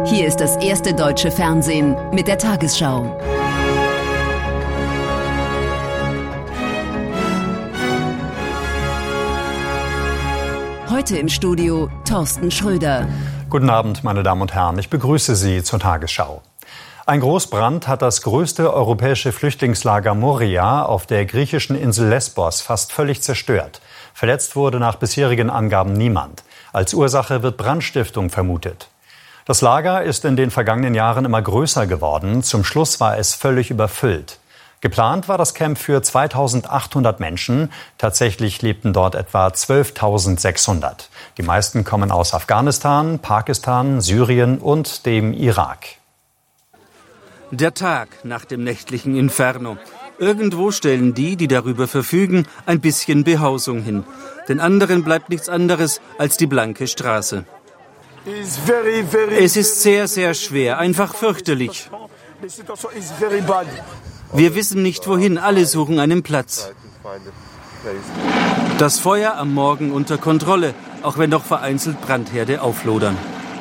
Hier ist das erste deutsche Fernsehen mit der Tagesschau. Heute im Studio Thorsten Schröder. Guten Abend, meine Damen und Herren. Ich begrüße Sie zur Tagesschau. Ein Großbrand hat das größte europäische Flüchtlingslager Moria auf der griechischen Insel Lesbos fast völlig zerstört. Verletzt wurde nach bisherigen Angaben niemand. Als Ursache wird Brandstiftung vermutet. Das Lager ist in den vergangenen Jahren immer größer geworden. Zum Schluss war es völlig überfüllt. Geplant war das Camp für 2.800 Menschen. Tatsächlich lebten dort etwa 12.600. Die meisten kommen aus Afghanistan, Pakistan, Syrien und dem Irak. Der Tag nach dem nächtlichen Inferno. Irgendwo stellen die darüber verfügen, ein bisschen Behausung hin. Den anderen bleibt nichts anderes als die blanke Straße. Es ist sehr, sehr schwer, einfach fürchterlich. Wir wissen nicht wohin, alle suchen einen Platz. Das Feuer am Morgen unter Kontrolle, auch wenn noch vereinzelt Brandherde auflodern.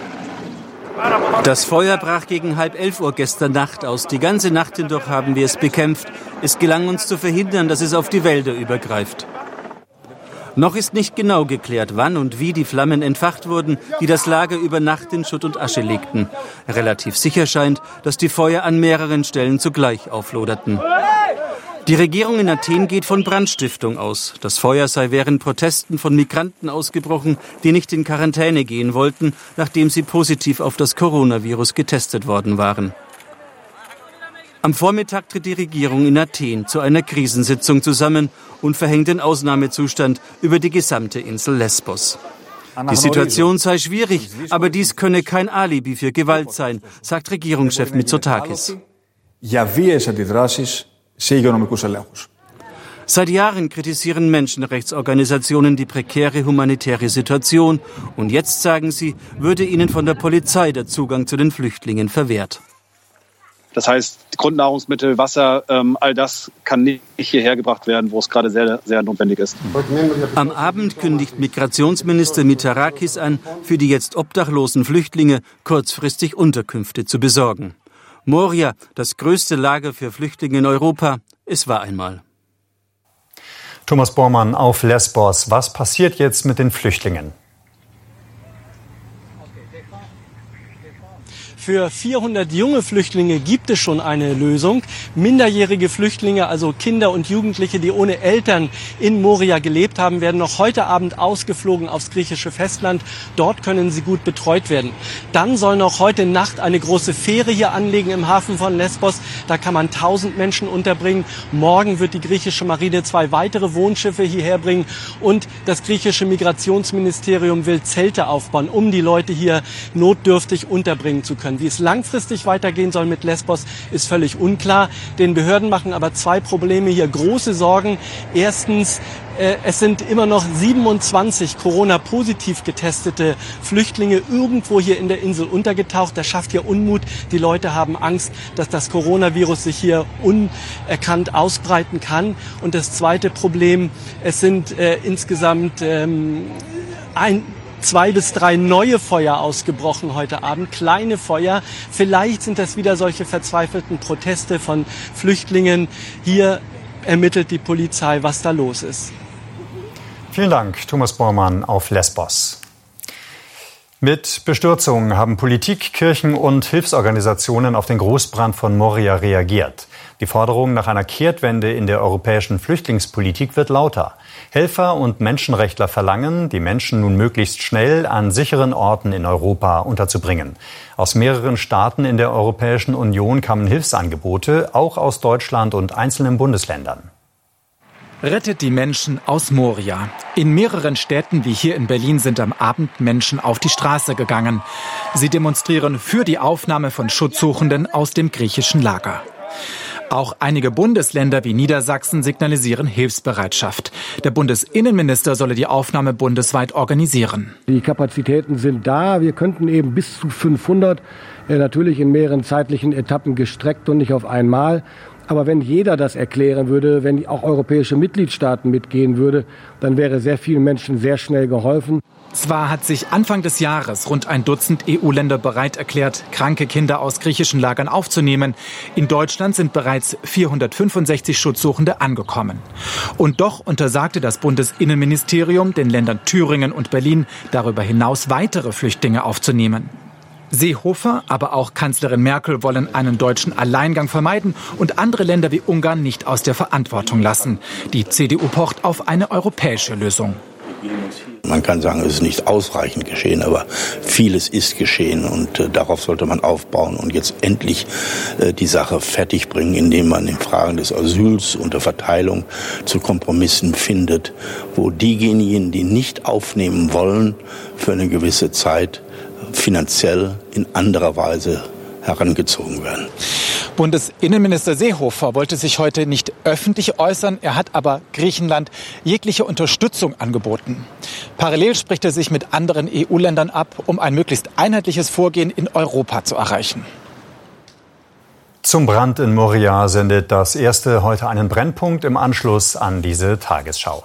Das Feuer brach gegen 10:30 gestern Nacht aus. Die ganze Nacht hindurch haben wir es bekämpft. Es gelang uns zu verhindern, dass es auf die Wälder übergreift. Noch ist nicht genau geklärt, wann und wie die Flammen entfacht wurden, die das Lager über Nacht in Schutt und Asche legten. Relativ sicher scheint, dass die Feuer an mehreren Stellen zugleich aufloderten. Die Regierung in Athen geht von Brandstiftung aus. Das Feuer sei während Protesten von Migranten ausgebrochen, die nicht in Quarantäne gehen wollten, nachdem sie positiv auf das Coronavirus getestet worden waren. Am Vormittag tritt die Regierung in Athen zu einer Krisensitzung zusammen und verhängt den Ausnahmezustand über die gesamte Insel Lesbos. Die Situation sei schwierig, aber dies könne kein Alibi für Gewalt sein, sagt Regierungschef Mitsotakis. Seit Jahren kritisieren Menschenrechtsorganisationen die prekäre humanitäre Situation und jetzt, sagen sie, würde ihnen von der Polizei der Zugang zu den Flüchtlingen verwehrt. Das heißt, Grundnahrungsmittel, Wasser, all das kann nicht hierher gebracht werden, wo es gerade sehr, sehr notwendig ist. Am Abend kündigt Migrationsminister Mitarakis an, für die jetzt obdachlosen Flüchtlinge kurzfristig Unterkünfte zu besorgen. Moria, das größte Lager für Flüchtlinge in Europa, es war einmal. Thomas Bormann auf Lesbos. Was passiert jetzt mit den Flüchtlingen? Für 400 junge Flüchtlinge gibt es schon eine Lösung. Minderjährige Flüchtlinge, also Kinder und Jugendliche, die ohne Eltern in Moria gelebt haben, werden noch heute Abend ausgeflogen aufs griechische Festland. Dort können sie gut betreut werden. Dann soll noch heute Nacht eine große Fähre hier anlegen im Hafen von Lesbos. Da kann man 1000 Menschen unterbringen. Morgen wird die griechische Marine 2 weitere Wohnschiffe hierher bringen. Und das griechische Migrationsministerium will Zelte aufbauen, um die Leute hier notdürftig unterbringen zu können. Wie es langfristig weitergehen soll mit Lesbos, ist völlig unklar. Den Behörden machen aber 2 Probleme hier große Sorgen. Erstens, es sind immer noch 27 Corona-positiv getestete Flüchtlinge irgendwo hier in der Insel untergetaucht. Das schafft hier Unmut. Die Leute haben Angst, dass das Coronavirus sich hier unerkannt ausbreiten kann. Und das zweite Problem, es sind insgesamt 2 bis 3 neue Feuer ausgebrochen heute Abend, kleine Feuer. Vielleicht sind das wieder solche verzweifelten Proteste von Flüchtlingen. Hier ermittelt die Polizei, was da los ist. Vielen Dank, Thomas Bormann auf Lesbos. Mit Bestürzung haben Politik, Kirchen und Hilfsorganisationen auf den Großbrand von Moria reagiert. Die Forderung nach einer Kehrtwende in der europäischen Flüchtlingspolitik wird lauter. Helfer und Menschenrechtler verlangen, die Menschen nun möglichst schnell an sicheren Orten in Europa unterzubringen. Aus mehreren Staaten in der Europäischen Union kamen Hilfsangebote, auch aus Deutschland und einzelnen Bundesländern. Rettet die Menschen aus Moria. In mehreren Städten wie hier in Berlin sind am Abend Menschen auf die Straße gegangen. Sie demonstrieren für die Aufnahme von Schutzsuchenden aus dem griechischen Lager. Auch einige Bundesländer wie Niedersachsen signalisieren Hilfsbereitschaft. Der Bundesinnenminister solle die Aufnahme bundesweit organisieren. Die Kapazitäten sind da. Wir könnten eben bis zu 500, natürlich in mehreren zeitlichen Etappen gestreckt und nicht auf einmal. Aber wenn jeder das erklären würde, wenn auch europäische Mitgliedstaaten mitgehen würden, dann wäre sehr vielen Menschen sehr schnell geholfen. Zwar hat sich Anfang des Jahres rund ein Dutzend EU-Länder bereit erklärt, kranke Kinder aus griechischen Lagern aufzunehmen. In Deutschland sind bereits 465 Schutzsuchende angekommen. Und doch untersagte das Bundesinnenministerium den Ländern Thüringen und Berlin, darüber hinaus weitere Flüchtlinge aufzunehmen. Seehofer, aber auch Kanzlerin Merkel wollen einen deutschen Alleingang vermeiden und andere Länder wie Ungarn nicht aus der Verantwortung lassen. Die CDU pocht auf eine europäische Lösung. Man kann sagen, es ist nicht ausreichend geschehen, aber vieles ist geschehen und darauf sollte man aufbauen und jetzt endlich die Sache fertig bringen, indem man in Fragen des Asyls und der Verteilung zu Kompromissen findet, wo diejenigen, die nicht aufnehmen wollen, für eine gewisse Zeit finanziell in anderer Weise herangezogen werden. Bundesinnenminister Seehofer wollte sich heute nicht öffentlich äußern. Er hat aber Griechenland jegliche Unterstützung angeboten. Parallel spricht er sich mit anderen EU-Ländern ab, um ein möglichst einheitliches Vorgehen in Europa zu erreichen. Zum Brand in Moria sendet das Erste heute einen Brennpunkt im Anschluss an diese Tagesschau.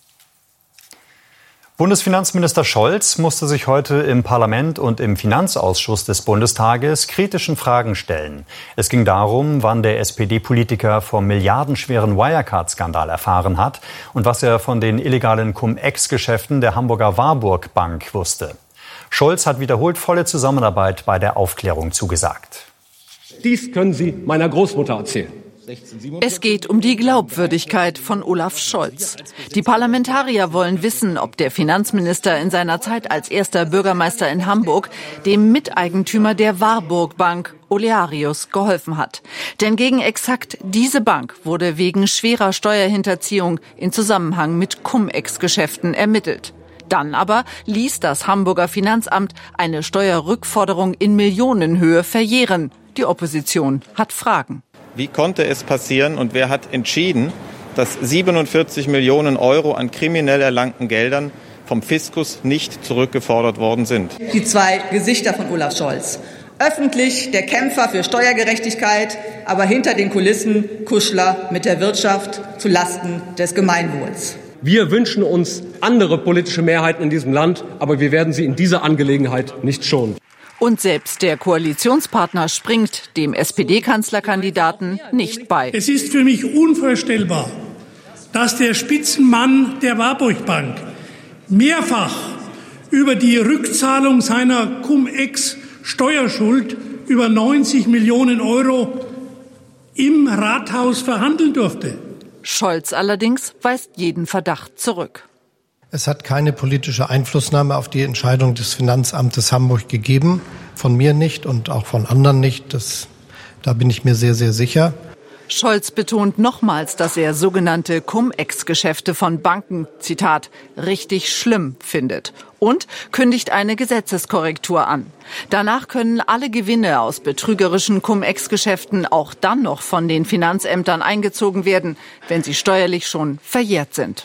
Bundesfinanzminister Scholz musste sich heute im Parlament und im Finanzausschuss des Bundestages kritischen Fragen stellen. Es ging darum, wann der SPD-Politiker vom milliardenschweren Wirecard-Skandal erfahren hat und was er von den illegalen Cum-Ex-Geschäften der Hamburger Warburg Bank wusste. Scholz hat wiederholt volle Zusammenarbeit bei der Aufklärung zugesagt. Dies können Sie meiner Großmutter erzählen. Es geht um die Glaubwürdigkeit von Olaf Scholz. Die Parlamentarier wollen wissen, ob der Finanzminister in seiner Zeit als erster Bürgermeister in Hamburg dem Miteigentümer der Warburg Bank, Olearius, geholfen hat. Denn gegen exakt diese Bank wurde wegen schwerer Steuerhinterziehung in Zusammenhang mit Cum-Ex-Geschäften ermittelt. Dann aber ließ das Hamburger Finanzamt eine Steuerrückforderung in Millionenhöhe verjähren. Die Opposition hat Fragen. Wie konnte es passieren und wer hat entschieden, dass 47 Millionen Euro an kriminell erlangten Geldern vom Fiskus nicht zurückgefordert worden sind? Die zwei Gesichter von Olaf Scholz. Öffentlich der Kämpfer für Steuergerechtigkeit, aber hinter den Kulissen Kuschler mit der Wirtschaft zu Lasten des Gemeinwohls. Wir wünschen uns andere politische Mehrheiten in diesem Land, aber wir werden sie in dieser Angelegenheit nicht schonen. Und selbst der Koalitionspartner springt dem SPD-Kanzlerkandidaten nicht bei. Es ist für mich unvorstellbar, dass der Spitzenmann der Warburg Bank mehrfach über die Rückzahlung seiner Cum-Ex-Steuerschuld über 90 Millionen Euro im Rathaus verhandeln durfte. Scholz allerdings weist jeden Verdacht zurück. Es hat keine politische Einflussnahme auf die Entscheidung des Finanzamtes Hamburg gegeben. Von mir nicht und auch von anderen nicht. Da bin ich mir sehr, sehr sicher. Scholz betont nochmals, dass er sogenannte Cum-Ex-Geschäfte von Banken, Zitat, richtig schlimm findet und kündigt eine Gesetzeskorrektur an. Danach können alle Gewinne aus betrügerischen Cum-Ex-Geschäften auch dann noch von den Finanzämtern eingezogen werden, wenn sie steuerlich schon verjährt sind.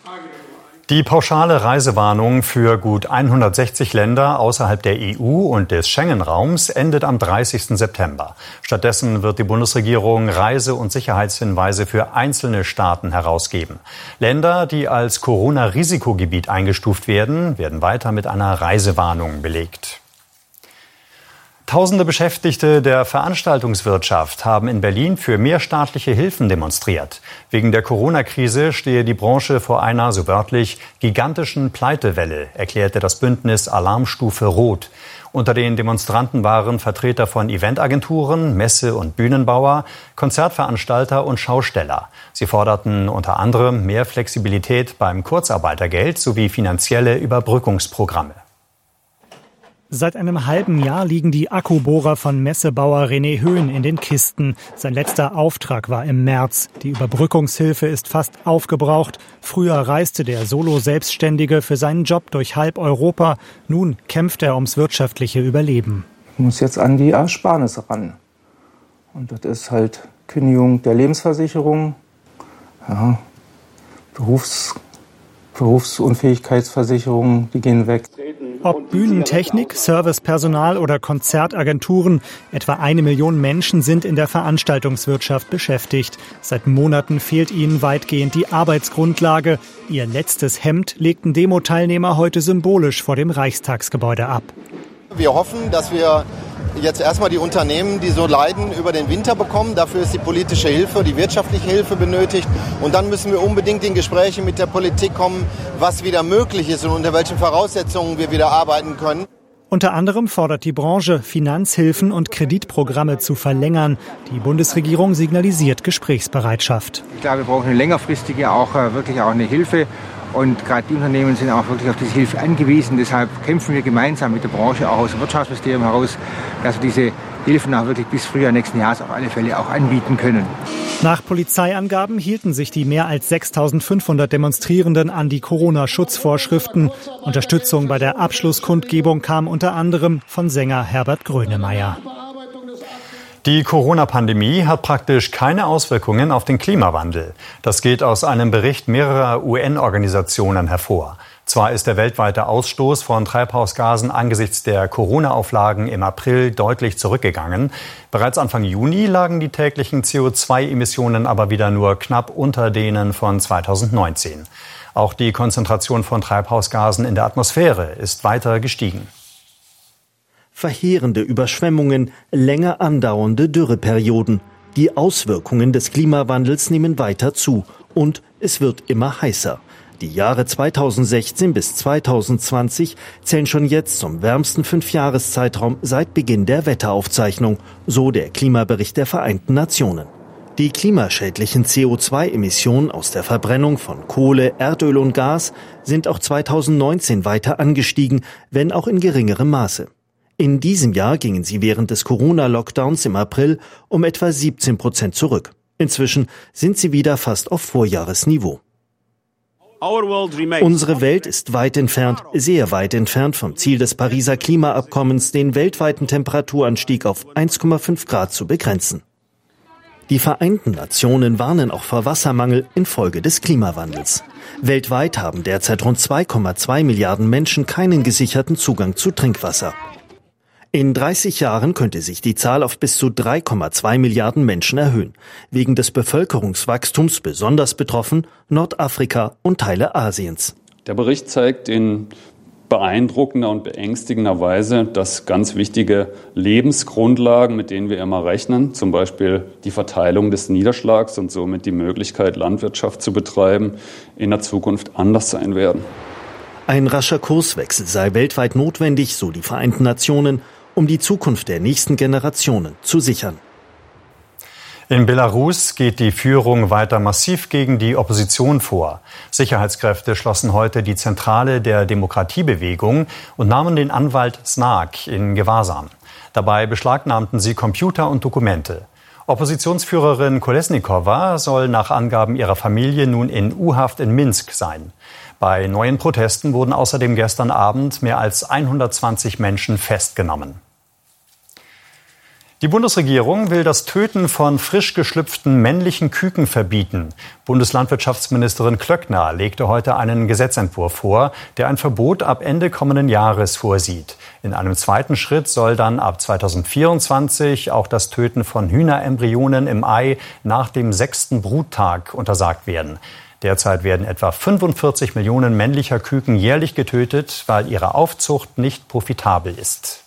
Die pauschale Reisewarnung für gut 160 Länder außerhalb der EU und des Schengen-Raums endet am 30. September. Stattdessen wird die Bundesregierung Reise- und Sicherheitshinweise für einzelne Staaten herausgeben. Länder, die als Corona-Risikogebiet eingestuft werden, werden weiter mit einer Reisewarnung belegt. Tausende Beschäftigte der Veranstaltungswirtschaft haben in Berlin für mehr staatliche Hilfen demonstriert. Wegen der Corona-Krise stehe die Branche vor einer, so wörtlich, gigantischen Pleitewelle, erklärte das Bündnis Alarmstufe Rot. Unter den Demonstranten waren Vertreter von Eventagenturen, Messe- und Bühnenbauer, Konzertveranstalter und Schausteller. Sie forderten unter anderem mehr Flexibilität beim Kurzarbeitergeld sowie finanzielle Überbrückungsprogramme. Seit einem halben Jahr liegen die Akkubohrer von Messebauer René Höhn in den Kisten. Sein letzter Auftrag war im März. Die Überbrückungshilfe ist fast aufgebraucht. Früher reiste der Solo-Selbstständige für seinen Job durch halb Europa. Nun kämpft er ums wirtschaftliche Überleben. Ich muss jetzt an die Ersparnisse ran. Und das ist halt Kündigung der Lebensversicherung, ja, Berufsunfähigkeitsversicherung, die gehen weg. Ob Bühnentechnik, Servicepersonal oder Konzertagenturen, etwa 1 Million Menschen sind in der Veranstaltungswirtschaft beschäftigt. Seit Monaten fehlt ihnen weitgehend die Arbeitsgrundlage. Ihr letztes Hemd legten Demo-Teilnehmer heute symbolisch vor dem Reichstagsgebäude ab. Wir hoffen, dass wir jetzt erstmal die Unternehmen, die so leiden, über den Winter bekommen. Dafür ist die politische Hilfe, die wirtschaftliche Hilfe benötigt. Und dann müssen wir unbedingt in Gespräche mit der Politik kommen, was wieder möglich ist und unter welchen Voraussetzungen wir wieder arbeiten können. Unter anderem fordert die Branche, Finanzhilfen und Kreditprogramme zu verlängern. Die Bundesregierung signalisiert Gesprächsbereitschaft. Ich glaube, wir brauchen eine längerfristige, wirklich auch eine Hilfe. Und gerade die Unternehmen sind auch wirklich auf diese Hilfe angewiesen. Deshalb kämpfen wir gemeinsam mit der Branche, auch aus dem Wirtschaftsministerium heraus, dass wir diese Hilfen auch wirklich bis Frühjahr nächsten Jahres auf alle Fälle auch anbieten können. Nach Polizeiangaben hielten sich die mehr als 6.500 Demonstrierenden an die Corona-Schutzvorschriften. Unterstützung bei der Abschlusskundgebung kam unter anderem von Sänger Herbert Grönemeyer. Die Corona-Pandemie hat praktisch keine Auswirkungen auf den Klimawandel. Das geht aus einem Bericht mehrerer UN-Organisationen hervor. Zwar ist der weltweite Ausstoß von Treibhausgasen angesichts der Corona-Auflagen im April deutlich zurückgegangen. Bereits Anfang Juni lagen die täglichen CO2-Emissionen aber wieder nur knapp unter denen von 2019. Auch die Konzentration von Treibhausgasen in der Atmosphäre ist weiter gestiegen. Verheerende Überschwemmungen, länger andauernde Dürreperioden. Die Auswirkungen des Klimawandels nehmen weiter zu und es wird immer heißer. Die Jahre 2016 bis 2020 zählen schon jetzt zum wärmsten 5-Jahreszeitraum seit Beginn der Wetteraufzeichnung, so der Klimabericht der Vereinten Nationen. Die klimaschädlichen CO2-Emissionen aus der Verbrennung von Kohle, Erdöl und Gas sind auch 2019 weiter angestiegen, wenn auch in geringerem Maße. In diesem Jahr gingen sie während des Corona-Lockdowns im April um etwa 17% zurück. Inzwischen sind sie wieder fast auf Vorjahresniveau. Unsere Welt ist weit entfernt, sehr weit entfernt vom Ziel des Pariser Klimaabkommens, den weltweiten Temperaturanstieg auf 1,5 Grad zu begrenzen. Die Vereinten Nationen warnen auch vor Wassermangel infolge des Klimawandels. Weltweit haben derzeit rund 2,2 Milliarden Menschen keinen gesicherten Zugang zu Trinkwasser. In 30 Jahren könnte sich die Zahl auf bis zu 3,2 Milliarden Menschen erhöhen. Wegen des Bevölkerungswachstums besonders betroffen Nordafrika und Teile Asiens. Der Bericht zeigt in beeindruckender und beängstigender Weise, dass ganz wichtige Lebensgrundlagen, mit denen wir immer rechnen, zum Beispiel die Verteilung des Niederschlags und somit die Möglichkeit, Landwirtschaft zu betreiben, in der Zukunft anders sein werden. Ein rascher Kurswechsel sei weltweit notwendig, so die Vereinten Nationen, um die Zukunft der nächsten Generationen zu sichern. In Belarus geht die Führung weiter massiv gegen die Opposition vor. Sicherheitskräfte schlossen heute die Zentrale der Demokratiebewegung und nahmen den Anwalt Snak in Gewahrsam. Dabei beschlagnahmten sie Computer und Dokumente. Oppositionsführerin Kolesnikova soll nach Angaben ihrer Familie nun in U-Haft in Minsk sein. Bei neuen Protesten wurden außerdem gestern Abend mehr als 120 Menschen festgenommen. Die Bundesregierung will das Töten von frisch geschlüpften männlichen Küken verbieten. Bundeslandwirtschaftsministerin Klöckner legte heute einen Gesetzentwurf vor, der ein Verbot ab Ende kommenden Jahres vorsieht. In einem zweiten Schritt soll dann ab 2024 auch das Töten von Hühnerembryonen im Ei nach dem 6. Bruttag untersagt werden. Derzeit werden etwa 45 Millionen männlicher Küken jährlich getötet, weil ihre Aufzucht nicht profitabel ist.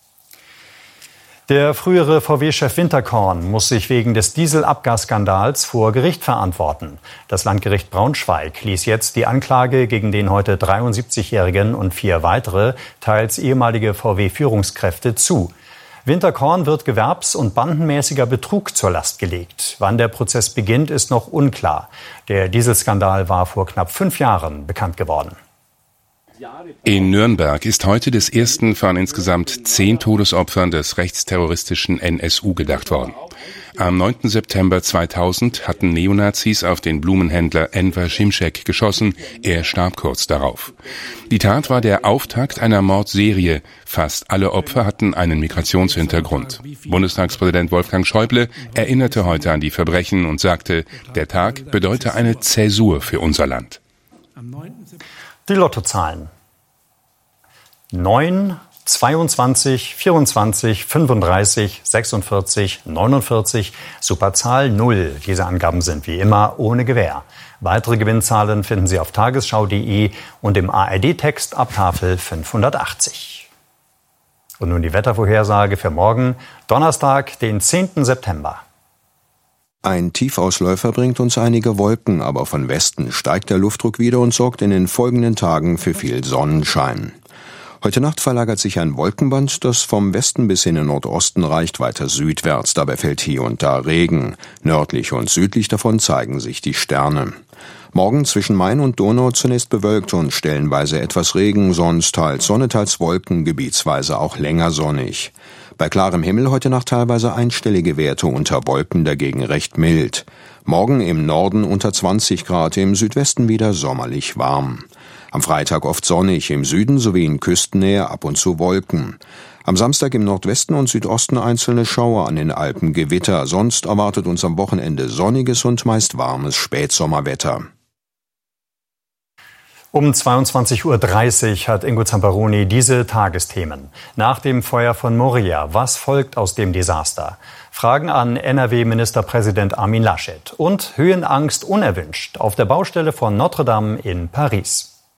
Der frühere VW-Chef Winterkorn muss sich wegen des Dieselabgasskandals vor Gericht verantworten. Das Landgericht Braunschweig ließ jetzt die Anklage gegen den heute 73-Jährigen und 4 weitere, teils ehemalige VW-Führungskräfte zu. Winterkorn wird gewerbs- und bandenmäßiger Betrug zur Last gelegt. Wann der Prozess beginnt, ist noch unklar. Der Dieselskandal war vor knapp 5 Jahren bekannt geworden. In Nürnberg ist heute des ersten von insgesamt 10 Todesopfern des rechtsterroristischen NSU gedacht worden. Am 9. September 2000 hatten Neonazis auf den Blumenhändler Enver Şimşek geschossen. Er starb kurz darauf. Die Tat war der Auftakt einer Mordserie. Fast alle Opfer hatten einen Migrationshintergrund. Bundestagspräsident Wolfgang Schäuble erinnerte heute an die Verbrechen und sagte, der Tag bedeute eine Zäsur für unser Land. Die Lottozahlen. 9, 22, 24, 35, 46, 49, Superzahl 0. Diese Angaben sind wie immer ohne Gewähr. Weitere Gewinnzahlen finden Sie auf tagesschau.de und im ARD-Text ab Tafel 580. Und nun die Wettervorhersage für morgen, Donnerstag, den 10. September. Ein Tiefausläufer bringt uns einige Wolken, aber von Westen steigt der Luftdruck wieder und sorgt in den folgenden Tagen für viel Sonnenschein. Heute Nacht verlagert sich ein Wolkenband, das vom Westen bis in den Nordosten reicht, weiter südwärts. Dabei fällt hier und da Regen. Nördlich und südlich davon zeigen sich die Sterne. Morgen zwischen Main und Donau zunächst bewölkt und stellenweise etwas Regen, sonst teils Sonne, teils Wolken, gebietsweise auch länger sonnig. Bei klarem Himmel heute Nacht teilweise einstellige Werte, unter Wolken dagegen recht mild. Morgen im Norden unter 20 Grad, im Südwesten wieder sommerlich warm. Am Freitag oft sonnig, im Süden sowie in Küstennähe ab und zu Wolken. Am Samstag im Nordwesten und Südosten einzelne Schauer, an den Alpen Gewitter. Sonst erwartet uns am Wochenende sonniges und meist warmes Spätsommerwetter. Um 22:30 Uhr hat Ingo Zamperoni diese Tagesthemen. Nach dem Feuer von Moria, was folgt aus dem Desaster? Fragen an NRW-Ministerpräsident Armin Laschet. Und Höhenangst unerwünscht auf der Baustelle von Notre Dame in Paris.